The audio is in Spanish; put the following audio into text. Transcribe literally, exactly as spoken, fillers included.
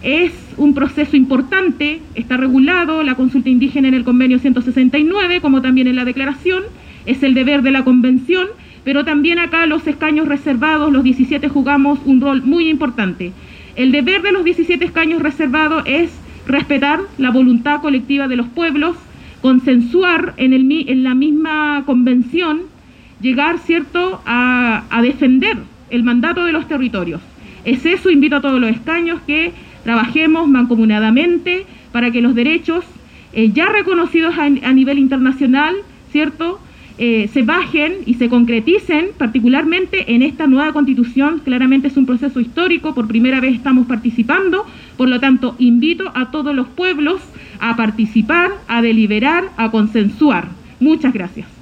Es un proceso importante, está regulado la consulta indígena en el convenio ciento sesenta y nueve, como también en la declaración, es el deber de la convención, pero también acá los escaños reservados, los diecisiete, jugamos un rol muy importante. El deber de los diecisiete escaños reservados es respetar la voluntad colectiva de los pueblos, consensuar en, el, en la misma convención, llegar, ¿cierto?, a, a defender el mandato de los territorios. Es eso, invito a todos los escaños que trabajemos mancomunadamente para que los derechos eh, ya reconocidos a, a nivel internacional, ¿cierto?, eh, se bajen y se concreticen, particularmente en esta nueva constitución. Claramente es un proceso histórico, por primera vez estamos participando, por lo tanto invito a todos los pueblos a participar, a deliberar, a consensuar. Muchas gracias.